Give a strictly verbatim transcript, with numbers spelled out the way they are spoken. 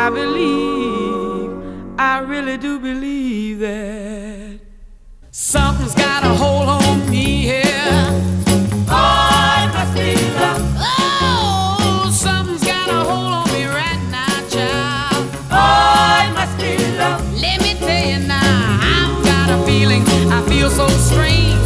I believe, I really do believe that something's got a hold on